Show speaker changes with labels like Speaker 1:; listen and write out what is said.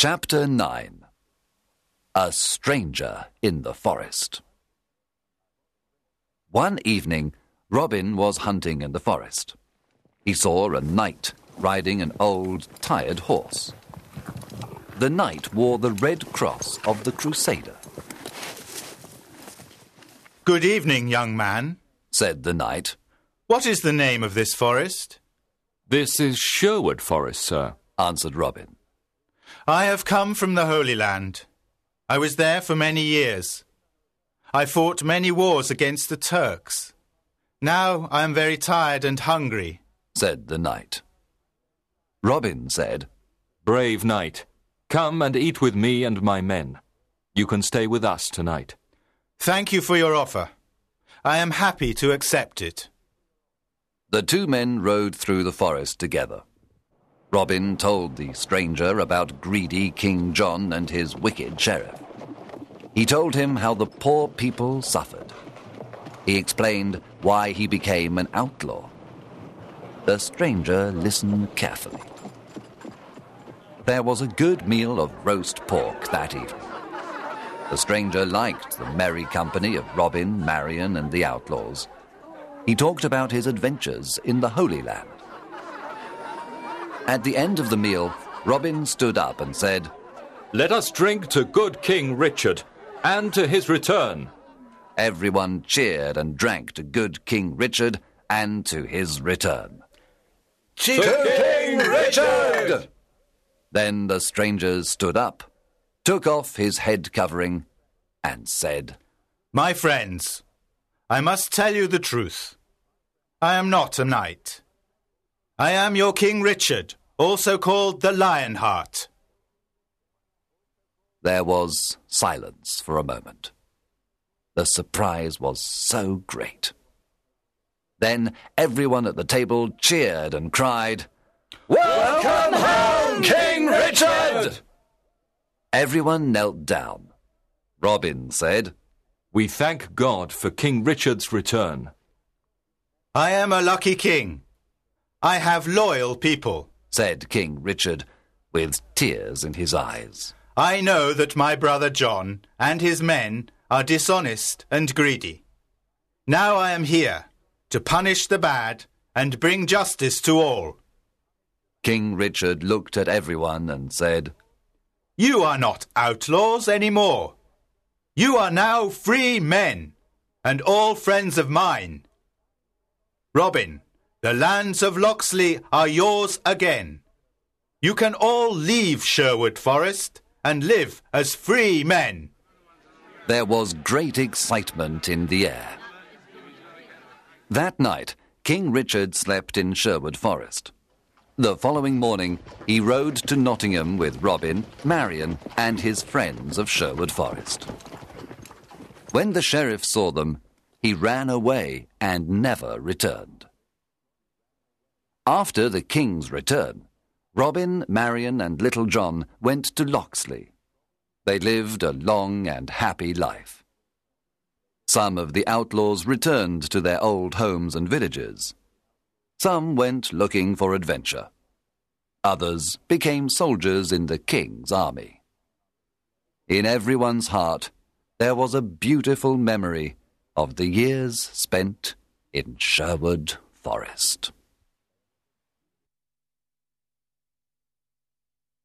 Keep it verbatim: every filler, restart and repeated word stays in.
Speaker 1: Chapter nine. A Stranger in the Forest. One evening, Robin was hunting in the forest. He saw a knight riding an old, tired horse. The knight wore the red cross of the Crusader.
Speaker 2: "Good evening, young man,"
Speaker 1: said the knight.
Speaker 2: "What is the name of this forest?"
Speaker 3: "This is Sherwood Forest, sir,"
Speaker 1: answered Robin.
Speaker 2: "I have come from the Holy Land. I was there for many years. I fought many wars against the Turks. Now I am very tired and hungry,"
Speaker 1: said the knight. Robin said,
Speaker 3: "Brave knight, come and eat with me and my men. You can stay with us tonight."
Speaker 2: "Thank you for your offer. I am happy to accept it."
Speaker 1: The two men rode through the forest together. Robin told the stranger about greedy King John and his wicked sheriff. He told him how the poor people suffered. He explained why he became an outlaw. The stranger listened carefully. There was a good meal of roast pork that evening. The stranger liked the merry company of Robin, Marian, and the outlaws. He talked about his adventures in the Holy Land. At the end of the meal, Robin stood up and said,
Speaker 3: "Let us drink to good King Richard and to his return."
Speaker 1: Everyone cheered and drank to good King Richard and to his return.
Speaker 2: To
Speaker 3: King Richard!
Speaker 1: Then the stranger stood up, took off his head covering, and said,
Speaker 2: "My friends, I must tell you the truth. I am not a knight. I am your King Richard, also called the Lionheart."
Speaker 1: There was silence for a moment. The surprise was so great. Then everyone at the table cheered and cried, "Welcome home, King Richard!" Everyone knelt down. Robin said,
Speaker 3: "We thank God for King Richard's return."
Speaker 2: "I am a lucky king. I have loyal people,"
Speaker 1: said King Richard, with tears in his eyes.
Speaker 2: "I know that my brother John and his men are dishonest and greedy. Now I am here to punish the bad and bring justice to all."
Speaker 1: King Richard looked at everyone and said,
Speaker 2: "You are not outlaws anymore. You are now free men, and all friends of mine. Robin, the lands of Locksley are yours again. You can all leave Sherwood Forest and live as free men."
Speaker 1: There was great excitement in the air. That night, King Richard slept in Sherwood Forest. The following morning, he rode to Nottingham with Robin, Marian, and his friends of Sherwood Forest. When the sheriff saw them, he ran away and never returned. After the king's return, Robin, Marian, and Little John went to Locksley. They lived a long and happy life. Some of the outlaws returned to their old homes and villages. Some went looking for adventure. Others became soldiers in the king's army. In everyone's heart, there was a beautiful memory of the years spent in Sherwood Forest.